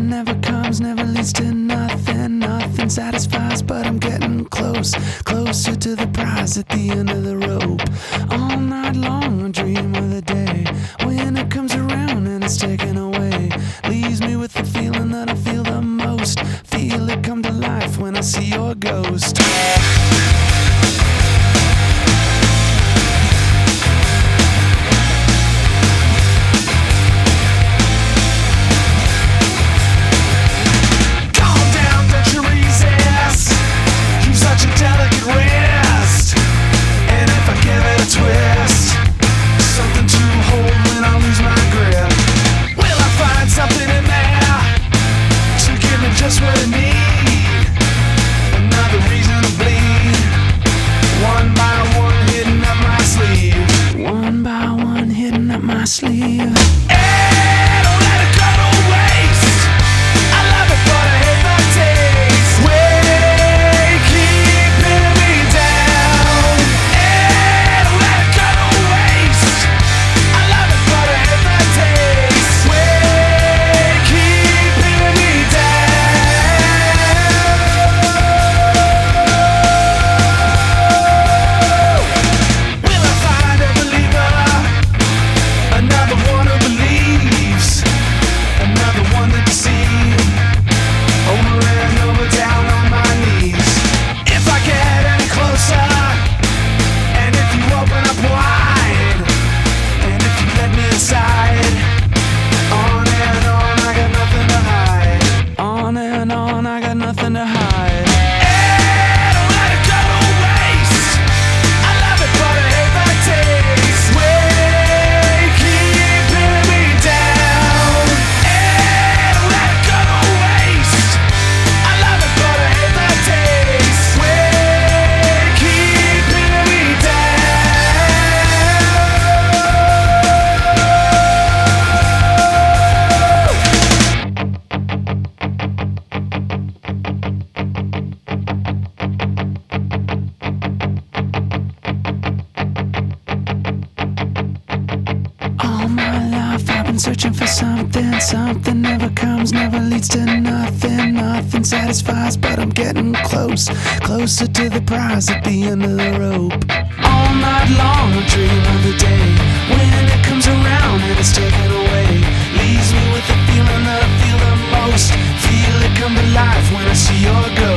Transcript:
Something never comes, never leads to nothing. Nothing satisfies, but I'm getting closer to the prize at the end of the rope. All night long I dream of the day when it comes around and it's taken away. Leaves me with the feeling that I feel the most. Feel it come to life when I see your ghost. Just what I need, another reason to bleed. One by one hitting up my sleeve. One by one hitting up my sleeve. Hey, don't let it go to waste. I love it, but I hate the taste. Way keeping me down. Hey, don't let it go to waste. I love it, but I hate the taste. Way keeping me down. Searching for something never comes, never leads to nothing satisfies, but I'm getting closer to the prize at the end of the rope. All night long I dream of the day when it comes around and it's taken away. Leaves me with the feeling that I feel the most. Feel it come to life when I see your ghost.